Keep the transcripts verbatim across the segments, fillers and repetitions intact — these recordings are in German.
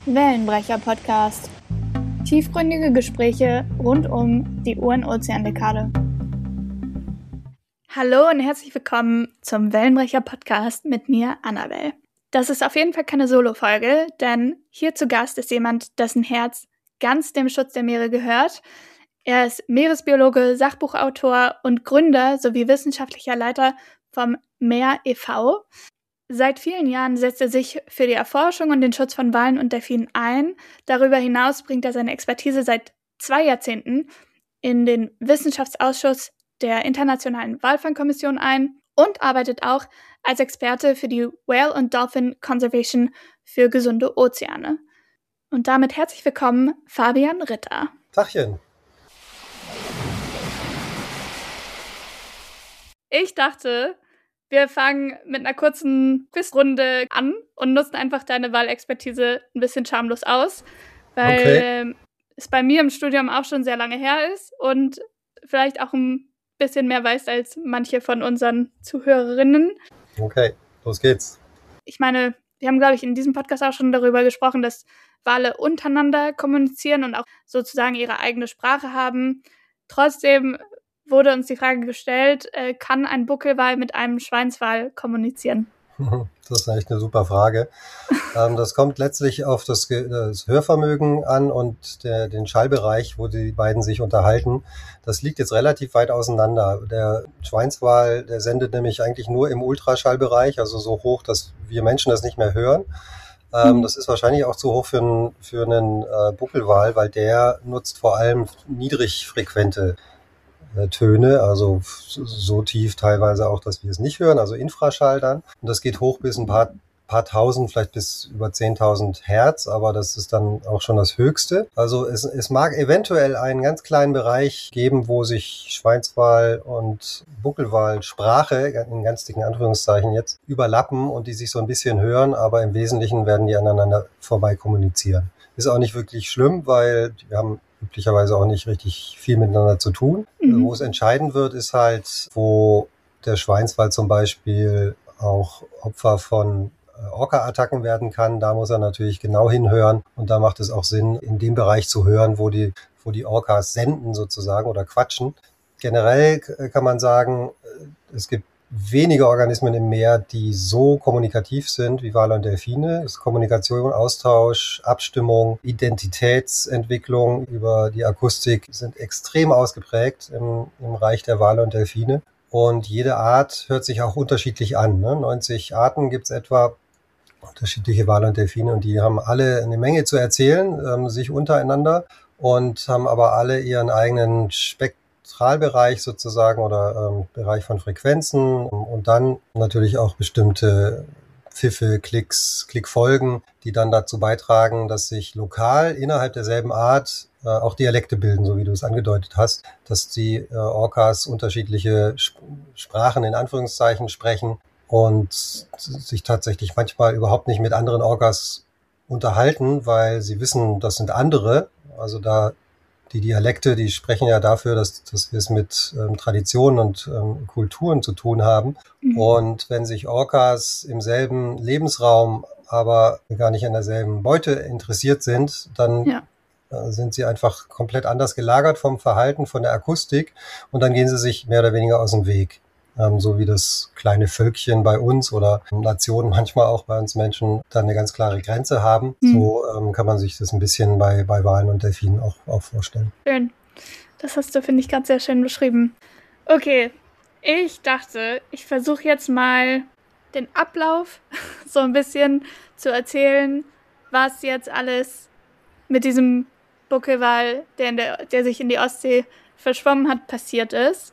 Wellenbrecher-Podcast. Tiefgründige Gespräche rund um die U N-Ozeandekade. Hallo und herzlich willkommen zum Wellenbrecher-Podcast mit mir, Annabelle. Das ist auf jeden Fall keine Solo-Folge, denn hier zu Gast ist jemand, dessen Herz ganz dem Schutz der Meere gehört. Er ist Meeresbiologe, Sachbuchautor und Gründer sowie wissenschaftlicher Leiter vom Meer e V Seit vielen Jahren setzt er sich für die Erforschung und den Schutz von Walen und Delfinen ein. Darüber hinaus bringt er seine Expertise seit zwei Jahrzehnten in den Wissenschaftsausschuss der Internationalen Walfangkommission ein und arbeitet auch als Experte für die Whale und Dolphin Conservation für gesunde Ozeane. Und damit herzlich willkommen, Fabian Ritter. Tachchen. Ich dachte, wir fangen mit einer kurzen Quizrunde an und nutzen einfach deine Wahlexpertise ein bisschen schamlos aus, weil okay. es bei mir im Studium auch schon sehr lange her ist und vielleicht auch ein bisschen mehr weißt als manche von unseren Zuhörerinnen. Okay, los geht's. Ich meine, wir haben, glaube ich, in diesem Podcast auch schon darüber gesprochen, dass Wale untereinander kommunizieren und auch sozusagen ihre eigene Sprache haben. Trotzdem wurde uns die Frage gestellt, äh, kann ein Buckelwal mit einem Schweinswal kommunizieren? Das ist eigentlich eine super Frage. ähm, das kommt letztlich auf das, Ge- das Hörvermögen an und der, den Schallbereich, wo die beiden sich unterhalten. Das liegt jetzt relativ weit auseinander. Der Schweinswal, der sendet nämlich eigentlich nur im Ultraschallbereich, also so hoch, dass wir Menschen das nicht mehr hören. Ähm, mhm. Das ist wahrscheinlich auch zu hoch für einen, für einen äh, Buckelwal, weil der nutzt vor allem niedrigfrequente Töne, also so tief teilweise auch, dass wir es nicht hören, also Infraschall dann. Und das geht hoch bis ein paar, paar tausend, vielleicht bis über zehntausend Hertz, aber das ist dann auch schon das Höchste. Also es, es mag eventuell einen ganz kleinen Bereich geben, wo sich Schweinswal und Buckelwal Sprache, in ganz dicken Anführungszeichen jetzt, überlappen und die sich so ein bisschen hören, aber im Wesentlichen werden die aneinander vorbei kommunizieren. Ist auch nicht wirklich schlimm, weil wir haben üblicherweise auch nicht richtig viel miteinander zu tun. Mhm. Wo es entscheidend wird, ist halt, wo der Schweinswal zum Beispiel auch Opfer von Orca-Attacken werden kann. Da muss er natürlich genau hinhören und da macht es auch Sinn, in dem Bereich zu hören, wo die, wo die Orcas senden sozusagen oder quatschen. Generell kann man sagen, es gibt wenige Organismen im Meer, die so kommunikativ sind wie Wale und Delfine. Es ist Kommunikation, Austausch, Abstimmung, Identitätsentwicklung über die Akustik sind extrem ausgeprägt im, im Reich der Wale und Delfine. Und jede Art hört sich auch unterschiedlich an. Ne? neunzig Arten gibt es etwa, unterschiedliche Wale und Delfine, und die haben alle eine Menge zu erzählen, ähm, sich untereinander, und haben aber alle ihren eigenen Spektrum, Spektralbereich sozusagen oder ähm, Bereich von Frequenzen und dann natürlich auch bestimmte Pfiffe, Klicks, Klickfolgen, die dann dazu beitragen, dass sich lokal innerhalb derselben Art äh, auch Dialekte bilden, so wie du es angedeutet hast, dass die äh, Orcas unterschiedliche Sp- Sprachen in Anführungszeichen sprechen und sich tatsächlich manchmal überhaupt nicht mit anderen Orcas unterhalten, weil sie wissen, das sind andere, also da die Dialekte, die sprechen ja dafür, dass, dass wir es mit ähm, Traditionen und ähm, Kulturen zu tun haben. Mhm. Und wenn sich Orcas im selben Lebensraum, aber gar nicht an derselben Beute interessiert sind, dann ja. äh, sind sie einfach komplett anders gelagert vom Verhalten, von der Akustik. Und dann gehen sie sich mehr oder weniger aus dem Weg. Ähm, so wie das kleine Völkchen bei uns oder Nationen manchmal auch bei uns Menschen dann eine ganz klare Grenze haben. Mhm. So ähm, kann man sich das ein bisschen bei, bei Walen und Delfinen auch, auch vorstellen. Schön. Das hast du, finde ich, gerade sehr schön beschrieben. Okay, ich dachte, ich versuche jetzt mal den Ablauf so ein bisschen zu erzählen, was jetzt alles mit diesem Buckelwal, der, in der, der sich in die Ostsee verschwommen hat, passiert ist.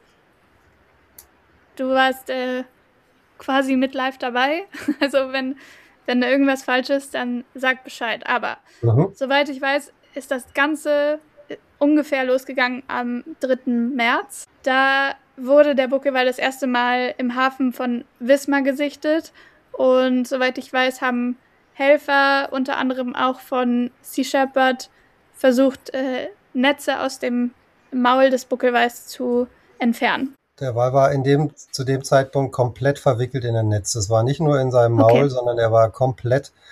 Du warst äh, quasi mit live dabei. Also wenn, wenn da irgendwas falsch ist, dann sag Bescheid. Aber mhm. soweit ich weiß, ist das Ganze ungefähr losgegangen am dritten März. Da wurde der Buckelwal das erste Mal im Hafen von Wismar gesichtet. Und soweit ich weiß, haben Helfer, unter anderem auch von Sea Shepherd, versucht, äh, Netze aus dem Maul des Buckelwals zu entfernen. Der Wal war in dem, zu dem Zeitpunkt komplett verwickelt in ein Netz. Das war nicht nur in seinem Maul, okay. sondern er war komplett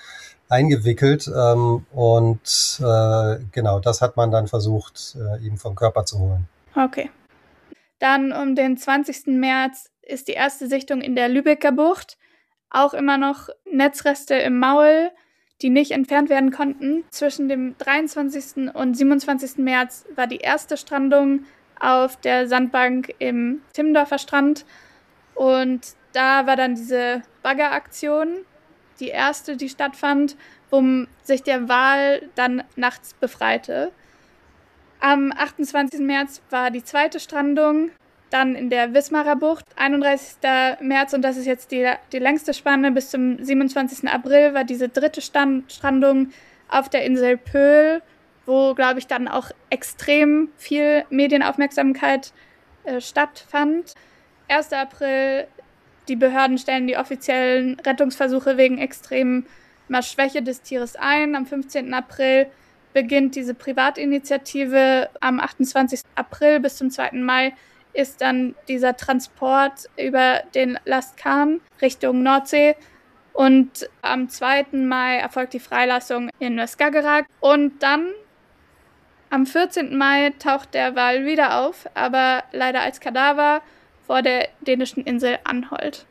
eingewickelt. Ähm, und äh, genau, das hat man dann versucht, äh, ihm vom Körper zu holen. Okay. Dann um den zwanzigsten März ist die erste Sichtung in der Lübecker Bucht. Auch immer noch Netzreste im Maul, die nicht entfernt werden konnten. Zwischen dem dreiundzwanzigsten und siebenundzwanzigsten März war die erste Strandung auf der Sandbank im Timmendorfer Strand. Und da war dann diese Baggeraktion, die erste, die stattfand, wo sich der Wal dann nachts befreite. Am achtundzwanzigsten März war die zweite Strandung, dann in der Wismarer Bucht. einunddreißigsten März, und das ist jetzt die, die längste Spanne, bis zum siebenundzwanzigsten April war diese dritte Stand, Strandung auf der Insel Pöhl, wo, glaube ich, dann auch extrem viel Medienaufmerksamkeit äh, stattfand. erster April, die Behörden stellen die offiziellen Rettungsversuche wegen extremer Schwäche des Tieres ein. Am fünfzehnten April beginnt diese Privatinitiative. Am achtundzwanzigsten April bis zum zweiten Mai ist dann dieser Transport über den Lastkan Richtung Nordsee. Und am zweiten Mai erfolgt die Freilassung in Skagerrak. Und dann am vierzehnten Mai taucht der Wal wieder auf, aber leider als Kadaver vor der dänischen Insel Anholt.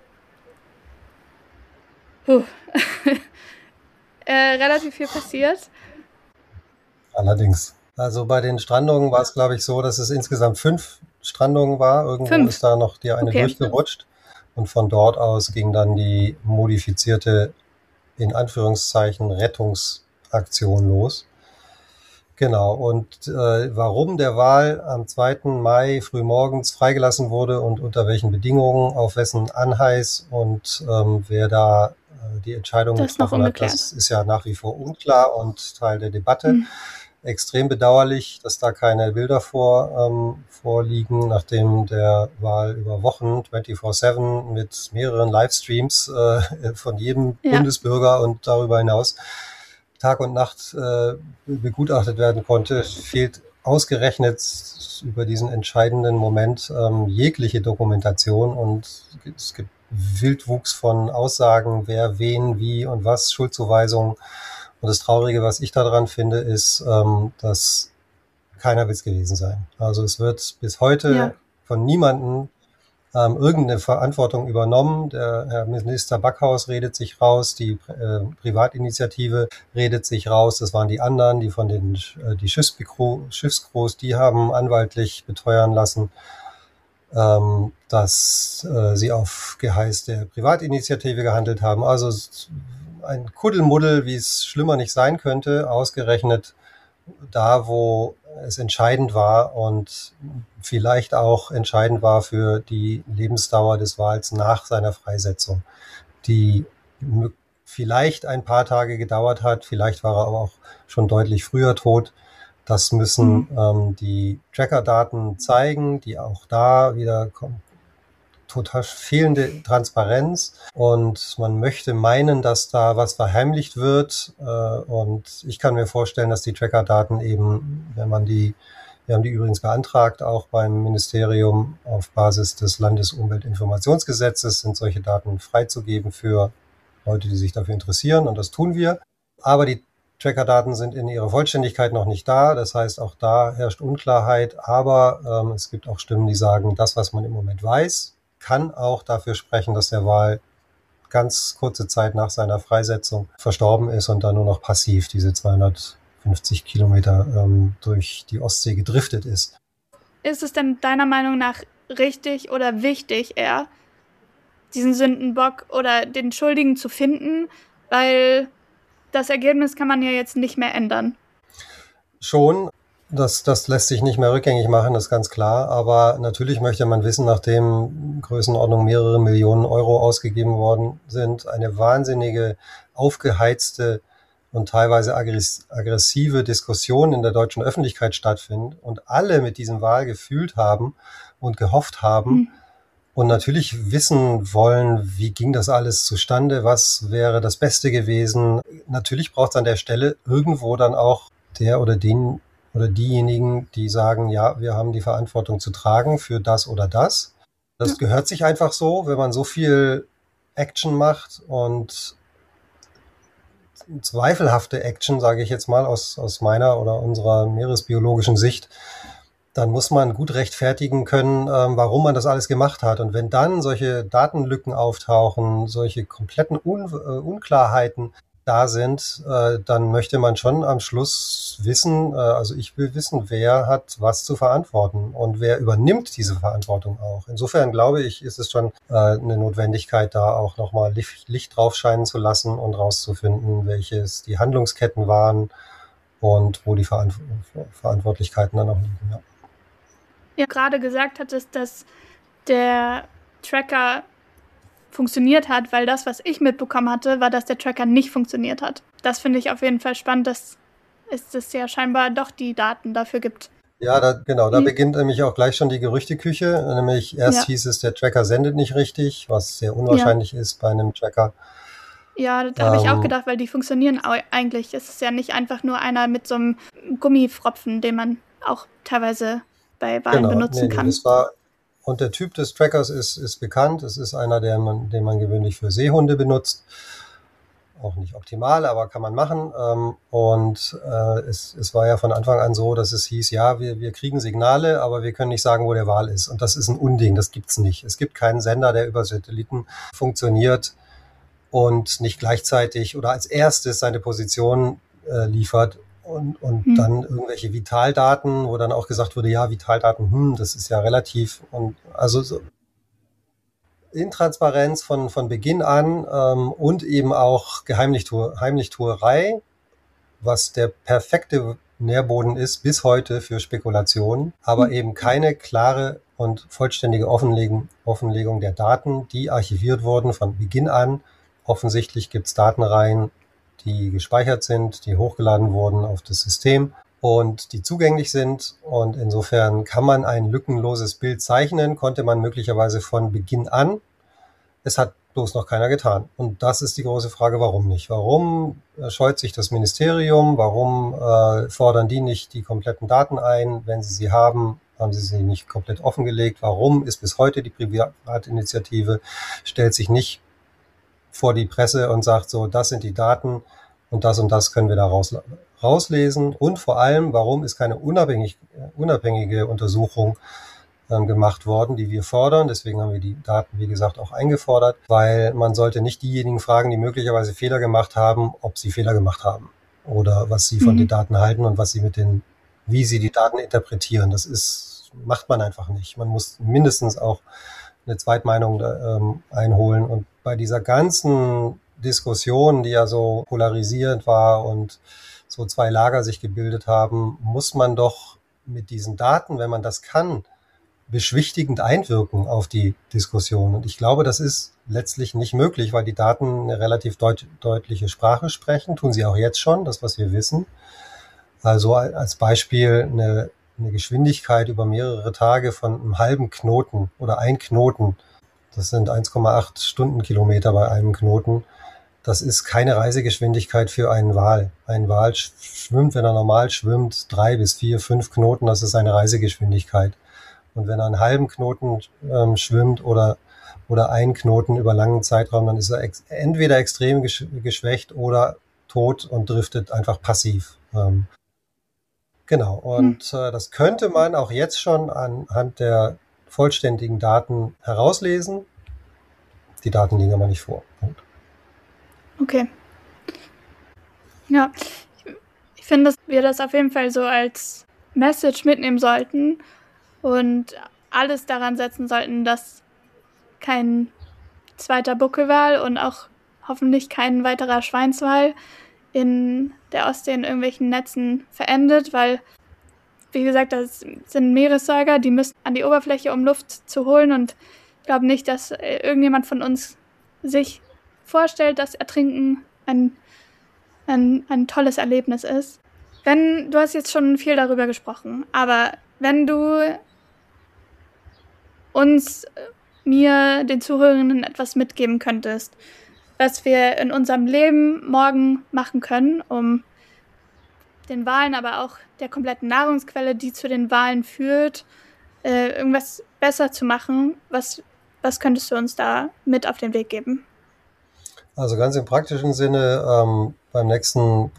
Puh. äh, relativ viel passiert. Allerdings. Also bei den Strandungen war es, glaube ich, so, dass es insgesamt fünf Strandungen war. Irgendwo fünf. Ist da noch die eine okay. durchgerutscht. Und von dort aus ging dann die modifizierte, in Anführungszeichen, Rettungsaktion los. Genau. Und äh, warum der Wal am zweiten Mai frühmorgens freigelassen wurde und unter welchen Bedingungen, auf wessen Anheiß und ähm, wer da äh, die Entscheidung getroffen hat, das ist ja nach wie vor unklar und Teil der Debatte. Hm. Extrem bedauerlich, dass da keine Bilder vor, ähm, vorliegen, nachdem der Wal über Wochen vierundzwanzig sieben mit mehreren Livestreams äh, von jedem ja. Bundesbürger und darüber hinaus Tag und Nacht äh, begutachtet werden konnte, fehlt ausgerechnet über diesen entscheidenden Moment ähm, jegliche Dokumentation, und es gibt Wildwuchs von Aussagen, wer, wen, wie und was, Schuldzuweisungen. Und das Traurige, was ich daran finde, ist, ähm, dass keiner will es gewesen sein. Also es wird bis heute ja. von niemandem ähm, irgendeine Verantwortung übernommen. Der Herr Minister Backhaus redet sich raus, die äh, Privatinitiative redet sich raus. Das waren die anderen, die von den äh, die Schiffscrews, die haben anwaltlich beteuern lassen, ähm, dass äh, sie auf Geheiß der Privatinitiative gehandelt haben. Also ein Kuddelmuddel, wie es schlimmer nicht sein könnte, ausgerechnet da, wo es entscheidend war und vielleicht auch entscheidend war für die Lebensdauer des Wals nach seiner Freisetzung, die vielleicht ein paar Tage gedauert hat, vielleicht war er aber auch schon deutlich früher tot. Das müssen mhm. ähm, die Tracker-Daten zeigen, die auch da wieder kommen. Total fehlende Transparenz, und man möchte meinen, dass da was verheimlicht wird, äh, und ich kann mir vorstellen, dass die Tracker-Daten eben, wenn man die, wir haben die übrigens beantragt, auch beim Ministerium auf Basis des Landesumweltinformationsgesetzes, sind solche Daten freizugeben für Leute, die sich dafür interessieren, und das tun wir. Aber die Tracker-Daten sind in ihrer Vollständigkeit noch nicht da, das heißt, auch da herrscht Unklarheit, aber ähm, es gibt auch Stimmen, die sagen, das, was man im Moment weiß, kann auch dafür sprechen, dass der Wal ganz kurze Zeit nach seiner Freisetzung verstorben ist und dann nur noch passiv diese zweihundertfünfzig Kilometer ähm, durch die Ostsee gedriftet ist. Ist es denn deiner Meinung nach richtig oder wichtig, eher diesen Sündenbock oder den Schuldigen zu finden? Weil das Ergebnis kann man ja jetzt nicht mehr ändern. Schon. Das, das lässt sich nicht mehr rückgängig machen, das ist ganz klar. Aber natürlich möchte man wissen, nachdem Größenordnung mehrere Millionen Euro ausgegeben worden sind, eine wahnsinnige, aufgeheizte und teilweise aggressive Diskussion in der deutschen Öffentlichkeit stattfindet und alle mit diesem Wal gefühlt haben und gehofft haben mhm. und natürlich wissen wollen, wie ging das alles zustande, was wäre das Beste gewesen. Natürlich braucht es an der Stelle irgendwo dann auch der oder den oder diejenigen, die sagen, ja, wir haben die Verantwortung zu tragen für das oder das. Das gehört sich einfach so, wenn man so viel Action macht und zweifelhafte Action, sage ich jetzt mal, aus, aus meiner oder unserer meeresbiologischen Sicht, dann muss man gut rechtfertigen können, ähm, warum man das alles gemacht hat. Und wenn dann solche Datenlücken auftauchen, solche kompletten Un äh, Unklarheiten da sind, äh, dann möchte man schon am Schluss wissen, äh, also ich will wissen, wer hat was zu verantworten und wer übernimmt diese Verantwortung auch. Insofern glaube ich, ist es schon äh, eine Notwendigkeit, da auch nochmal Licht, Licht drauf scheinen zu lassen und rauszufinden, welches die Handlungsketten waren und wo die Verant Verantwortlichkeiten dann auch liegen. Ja. Ja, gerade gesagt hattest, dass der Tracker funktioniert hat, weil das, was ich mitbekommen hatte, war, dass der Tracker nicht funktioniert hat. Das finde ich auf jeden Fall spannend, dass es das ja scheinbar doch die Daten dafür gibt. Ja, da, genau, da beginnt nämlich auch gleich schon die Gerüchteküche. Nämlich erst ja. hieß es, der Tracker sendet nicht richtig, was sehr unwahrscheinlich ja. ist bei einem Tracker. Ja, da habe ähm, ich auch gedacht, weil die funktionieren eigentlich. Es ist ja nicht einfach nur einer mit so einem Gummifropfen, den man auch teilweise bei Wahlen genau, benutzen nee, kann. Nee, das war, und der Typ des Trackers ist, ist bekannt. Es ist einer, der man, den man gewöhnlich für Seehunde benutzt. Auch nicht optimal, aber kann man machen. Und äh, es, es war ja von Anfang an so, dass es hieß, ja, wir, wir kriegen Signale, aber wir können nicht sagen, wo der Wal ist. Und das ist ein Unding, das gibt's nicht. Es gibt keinen Sender, der über Satelliten funktioniert und nicht gleichzeitig oder als erstes seine Position äh, liefert und, und hm. dann irgendwelche Vitaldaten, wo dann auch gesagt wurde, ja, Vitaldaten, hm, das ist ja relativ. Und also so Intransparenz von, von Beginn an ähm, und eben auch Geheimnichtu- Heimlichtuerei, was der perfekte Nährboden ist bis heute für Spekulationen, aber mhm. eben keine klare und vollständige Offenlegung, Offenlegung der Daten, die archiviert wurden von Beginn an. Offensichtlich gibt es Datenreihen, die gespeichert sind, die hochgeladen wurden auf das System und die zugänglich sind. Und insofern kann man ein lückenloses Bild zeichnen, konnte man möglicherweise von Beginn an. Es hat bloß noch keiner getan. Und das ist die große Frage, warum nicht? Warum scheut sich das Ministerium? Warum äh, fordern die nicht die kompletten Daten ein? Wenn sie sie haben, haben sie sie nicht komplett offengelegt. Warum ist bis heute die Privatinitiative, stellt sich nicht vor die Presse und sagt so, das sind die Daten und das und das können wir da raus, rauslesen. Und vor allem, warum ist keine unabhängig, unabhängige Untersuchung ähm, gemacht worden, die wir fordern. Deswegen haben wir die Daten, wie gesagt, auch eingefordert, weil man sollte nicht diejenigen fragen, die möglicherweise Fehler gemacht haben, ob sie Fehler gemacht haben oder was sie von mhm. den Daten halten und was sie mit den, wie sie die Daten interpretieren. Das ist, macht man einfach nicht. Man muss mindestens auch eine Zweitmeinung ähm, einholen. Und bei dieser ganzen Diskussion, die ja so polarisierend war und so zwei Lager sich gebildet haben, muss man doch mit diesen Daten, wenn man das kann, beschwichtigend einwirken auf die Diskussion. Und ich glaube, das ist letztlich nicht möglich, weil die Daten eine relativ deut- deutliche Sprache sprechen, tun sie auch jetzt schon, das, was wir wissen. Also als Beispiel eine eine Geschwindigkeit über mehrere Tage von einem halben Knoten oder ein Knoten. Das sind eins Komma acht Stundenkilometer bei einem Knoten. Das ist keine Reisegeschwindigkeit für einen Wal. Ein Wal schwimmt, wenn er normal schwimmt, drei bis vier, fünf Knoten. Das ist seine Reisegeschwindigkeit. Und wenn er einen halben Knoten ähm, schwimmt oder, oder einen Knoten über langen Zeitraum, dann ist er ex- entweder extrem gesch- geschwächt oder tot und driftet einfach passiv. Ähm, Genau, und äh, das könnte man auch jetzt schon anhand der vollständigen Daten herauslesen. Die Daten liegen aber nicht vor. Punkt. Okay. Ja, ich, ich finde, dass wir das auf jeden Fall so als Message mitnehmen sollten und alles daran setzen sollten, dass kein zweiter Buckelwal und auch hoffentlich kein weiterer Schweinswal in der Ostsee in irgendwelchen Netzen verendet, weil, wie gesagt, das sind Meeressäuger, die müssen an die Oberfläche, um Luft zu holen, und ich glaube nicht, dass irgendjemand von uns sich vorstellt, dass Ertrinken ein, ein, ein tolles Erlebnis ist. Wenn, du hast jetzt schon viel darüber gesprochen, aber wenn du uns, mir, den Zuhörenden etwas mitgeben könntest, was wir in unserem Leben morgen machen können, um den Walen, aber auch der kompletten Nahrungsquelle, die zu den Walen führt, äh, irgendwas besser zu machen. Was, was könntest du uns da mit auf den Weg geben? Also ganz im praktischen Sinne, ähm, beim nächsten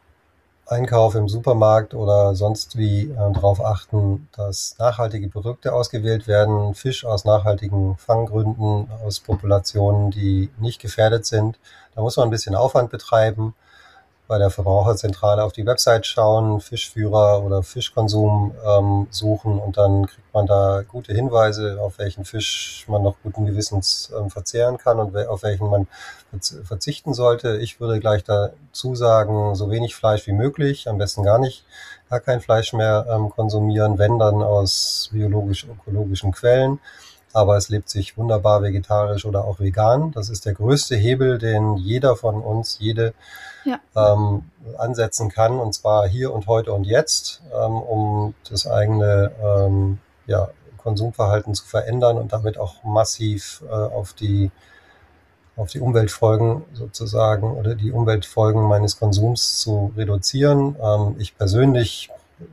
Einkauf im Supermarkt oder sonst wie äh, darauf achten, dass nachhaltige Produkte ausgewählt werden, Fisch aus nachhaltigen Fanggründen, aus Populationen, die nicht gefährdet sind. Da muss man ein bisschen Aufwand betreiben, bei der Verbraucherzentrale auf die Website schauen, Fischführer oder Fischkonsum ähm, suchen und dann kriegt man da gute Hinweise, auf welchen Fisch man noch guten Gewissens ähm, verzehren kann und we- auf welchen man verz- verzichten sollte. Ich würde gleich dazu sagen, so wenig Fleisch wie möglich, am besten gar nicht, gar kein Fleisch mehr ähm, konsumieren, wenn dann aus biologisch-ökologischen Quellen. Aber es lebt sich wunderbar vegetarisch oder auch vegan. Das ist der größte Hebel, den jeder von uns, jede Ja. ähm, ansetzen kann, und zwar hier und heute und jetzt, ähm, um das eigene ähm, ja, Konsumverhalten zu verändern und damit auch massiv äh, auf die auf die Umweltfolgen sozusagen oder die Umweltfolgen meines Konsums zu reduzieren. Ähm, ich persönlich,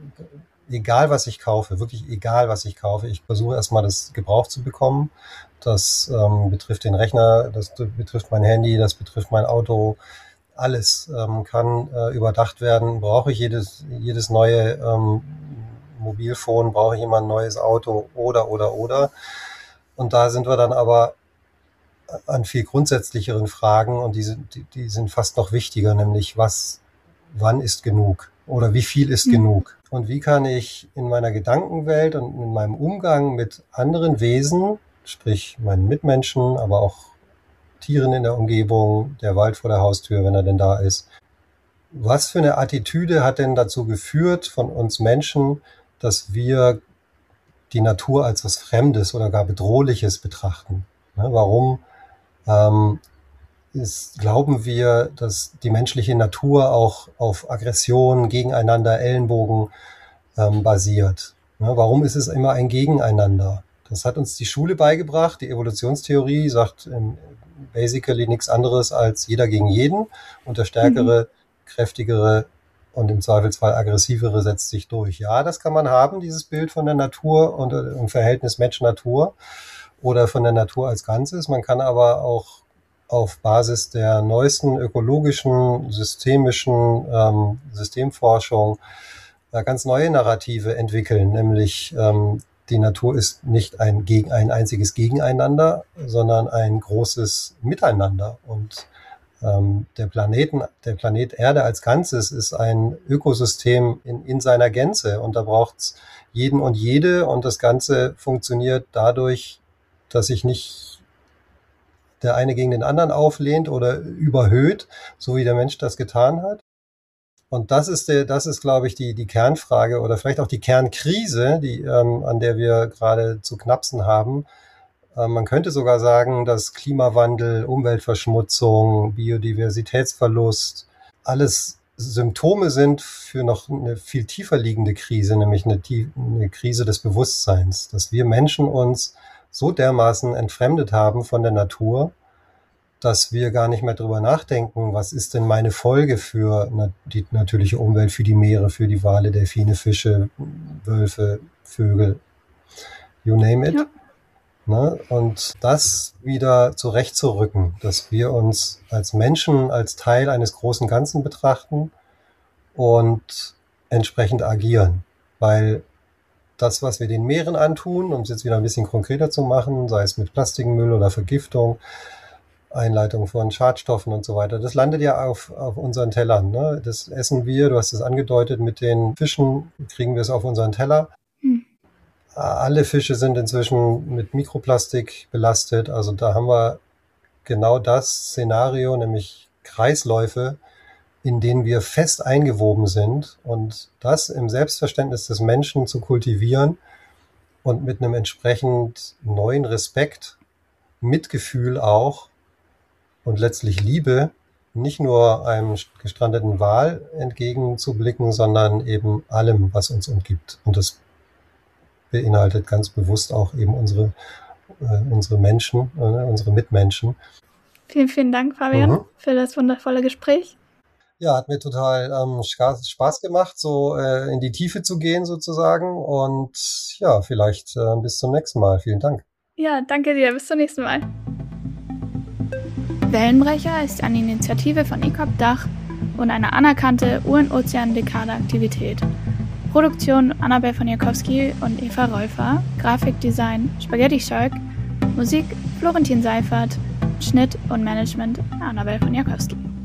egal was ich kaufe, wirklich egal was ich kaufe, ich versuche erstmal das Gebrauch zu bekommen. Das ähm, betrifft den Rechner, das betrifft mein Handy, das betrifft mein Auto. Alles ähm, kann äh, überdacht werden. Brauche ich jedes, jedes neue ähm, Mobilfon, brauche ich immer ein neues Auto oder, oder, oder. Und da sind wir dann aber an viel grundsätzlicheren Fragen und die sind, die, die sind fast noch wichtiger, nämlich was, wann ist genug oder wie viel ist Mhm. genug? Und wie kann ich in meiner Gedankenwelt und in meinem Umgang mit anderen Wesen, sprich meinen Mitmenschen, aber auch Tieren in der Umgebung, der Wald vor der Haustür, wenn er denn da ist, was für eine Attitüde hat denn dazu geführt von uns Menschen, dass wir die Natur als was Fremdes oder gar Bedrohliches betrachten? Ne, warum ähm, ist, glauben wir, dass die menschliche Natur auch auf Aggression, Gegeneinander, Ellenbogen ähm, basiert? Ne, warum ist es immer ein Gegeneinander? Das hat uns die Schule beigebracht. Die Evolutionstheorie sagt ähm, basically nichts anderes als jeder gegen jeden und der Stärkere, Mhm. kräftigere und im Zweifelsfall aggressivere setzt sich durch. Ja, das kann man haben, dieses Bild von der Natur und äh, im Verhältnis Mensch-Natur oder von der Natur als Ganzes. Man kann aber auch auf Basis der neuesten ökologischen, systemischen ähm, Systemforschung äh, ganz neue Narrative entwickeln, nämlich ähm, die Natur ist nicht ein, gegen, ein einziges Gegeneinander, sondern ein großes Miteinander. Und ähm, der Planeten, der Planet Erde als Ganzes ist ein Ökosystem in, in seiner Gänze und da braucht es jeden und jede und das Ganze funktioniert dadurch, dass sich nicht der eine gegen den anderen auflehnt oder überhöht, so wie der Mensch das getan hat. Und das ist, der, das ist, glaube ich, die, die Kernfrage oder vielleicht auch die Kernkrise, die, ähm, an der wir gerade zu knapsen haben. Ähm, man könnte sogar sagen, dass Klimawandel, Umweltverschmutzung, Biodiversitätsverlust alles Symptome sind für noch eine viel tiefer liegende Krise, nämlich eine, eine Krise des Bewusstseins, dass wir Menschen uns so dermaßen entfremdet haben von der Natur, dass wir gar nicht mehr drüber nachdenken, was ist denn meine Folge für die natürliche Umwelt, für die Meere, für die Wale, Delfine, Fische, Wölfe, Vögel, you name it. Ja. Ne? Und das wieder zurechtzurücken, dass wir uns als Menschen, als Teil eines großen Ganzen betrachten und entsprechend agieren. Weil das, was wir den Meeren antun, um es jetzt wieder ein bisschen konkreter zu machen, sei es mit Plastikmüll oder Vergiftung, Einleitung von Schadstoffen und so weiter. Das landet ja auf, auf unseren Tellern. Ne? Das essen wir, du hast es angedeutet, mit den Fischen kriegen wir es auf unseren Teller. Hm. Alle Fische sind inzwischen mit Mikroplastik belastet. Also da haben wir genau das Szenario, nämlich Kreisläufe, in denen wir fest eingewoben sind. Und das im Selbstverständnis des Menschen zu kultivieren und mit einem entsprechend neuen Respekt, Mitgefühl auch, und letztlich Liebe, nicht nur einem gestrandeten Wal entgegenzublicken, sondern eben allem, was uns umgibt. Und das beinhaltet ganz bewusst auch eben unsere, äh, unsere Menschen, äh, unsere Mitmenschen. Vielen, vielen Dank, Fabian, mhm. für das wundervolle Gespräch. Ja, hat mir total ähm, Spaß gemacht, so äh, in die Tiefe zu gehen sozusagen. Und ja, vielleicht äh, bis zum nächsten Mal. Vielen Dank. Ja, danke dir. Bis zum nächsten Mal. Wellenbrecher ist eine Initiative von I C O P Dach und eine anerkannte U N-Ozean-Dekade-Aktivität. Produktion Annabel von Jakowski und Eva Rolfer, Grafikdesign Spaghetti Shark, Musik Florentin Seifert, Schnitt und Management Annabel von Jakowski.